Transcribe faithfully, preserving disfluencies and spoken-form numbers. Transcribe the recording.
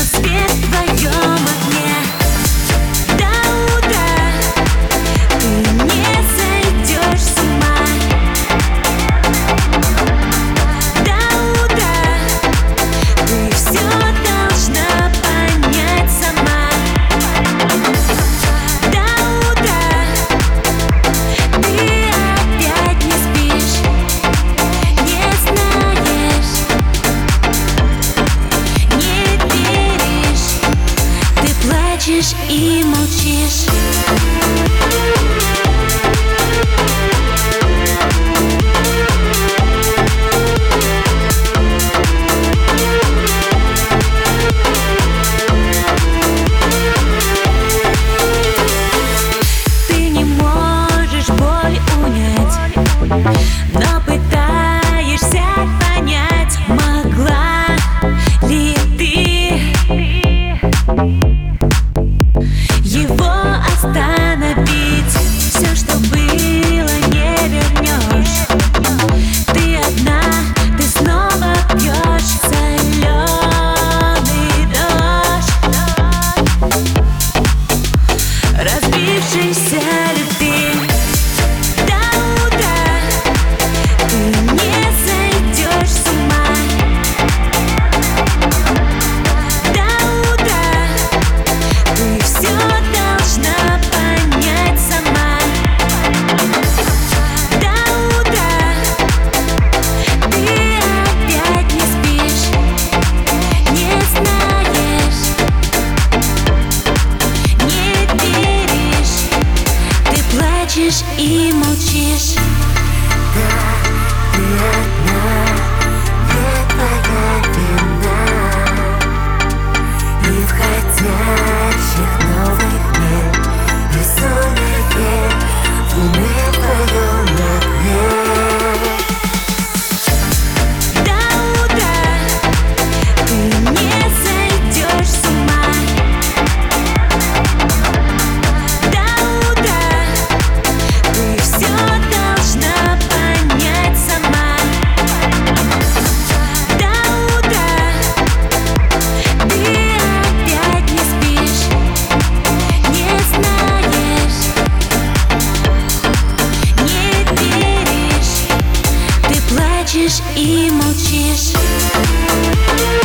свет в твоем окне. До утра ты не сойдешь с ума. До утра ты все должна понять сама. До утра ты опять не спишь, не знаешь, не веришь, ты плачешь и молчишь. Но пытаешься понять, могла ли ты его остановить. Все, что было, не вернешь. Ты одна, ты снова пьешь соленый дождь разбившейся любви. И молчишь. Да, ты одна, не твоя вина. И в ходящих новых дней рисунок в уме твоем окне. До утра ты не сойдешь с ума. И молчишь.